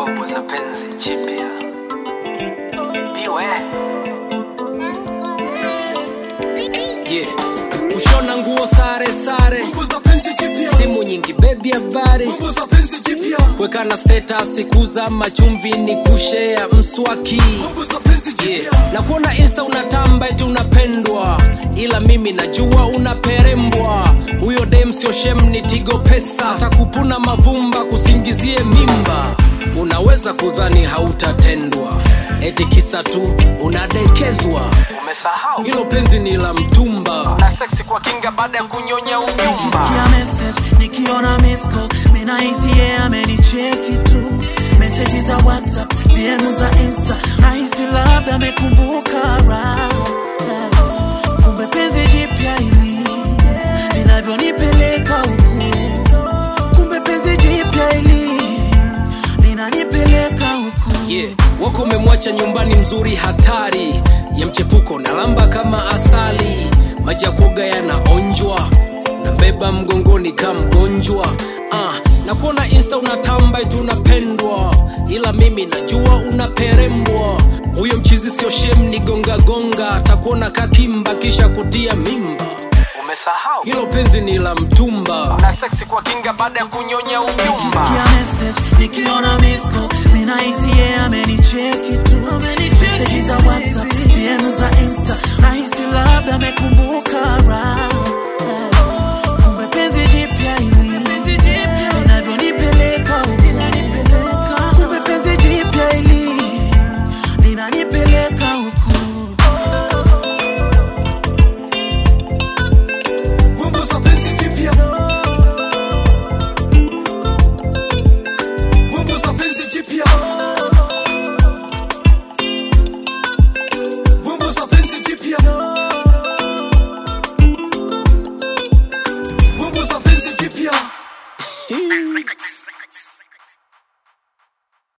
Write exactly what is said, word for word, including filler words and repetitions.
Bongo za penzi jipya. Biwe. Yeah. Kushona nguo sare sare. Bongo za penzi jipya. Simu nyingi baby habari. Bongo za penzi jipya. Weka na status kuza machumvi ni kushare mswaki. Bongo za penzi jipya. Yeah. Na kuona Insta unatamba eti unapendwa, ila mimi najua unaperembwa. Huyo dem sio shem ni Tigo Pesa, atakupuna mavumba kusingizie mimba. Unaweza kudhani hautatendwa, eti kisa tu unadekezwa. Umesahau hilo penzi ni la mtumba, na sexy kwa kinga baada ya kunyonya unyumba. Nikisikia message, nikiona miss call, mimi nahisi yeye amenicheki tu. Messages za WhatsApp, D M za Insta, nahisi labda amekumbuka right. Kumbe penzi jipya hili linavyonipeleka huku. Kumbe penzi jipya hili linanipeleka huku. Yeah, wako umemwacha nyumbani mzuri hatari, ya mchepuko na lamba kama asali. Maji ya kuoga yanaonjwa, nambeba mgongoni kama mgonjwa. Ah, na kuona Insta unatamba eti unapendwa, ila mimi najua unaperembwa. Huyo mchizi sio shem ni gonga gonga, atakuona kakimba kisha kutia mimba. Umesahau hilo penzi ni la mtumba, na sexy kwa kinga baada ya kunyonya unyumba. Nikisikia message, nikiona miss call, mimi nahisi yeye amenicheki tu. Messages za WhatsApp, D M za Insta, nahisi labda amekumbuka right.